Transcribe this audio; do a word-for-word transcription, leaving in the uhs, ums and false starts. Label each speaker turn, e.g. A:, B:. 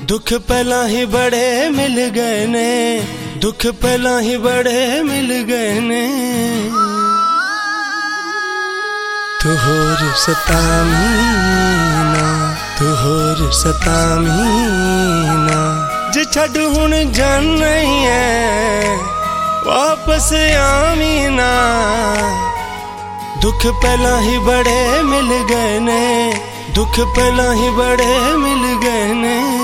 A: दुख पहला ही बड़े मिल गए ने, दुख पहला ही बड़े मिल गए ने। तू होर सतामीना, तू होर सतामीना, जे छड़ हुण जाना ही है वापस आमीना। दुख पहला ही बड़े मिल गए ने, दुख पहला ही बड़े मिल गए ने।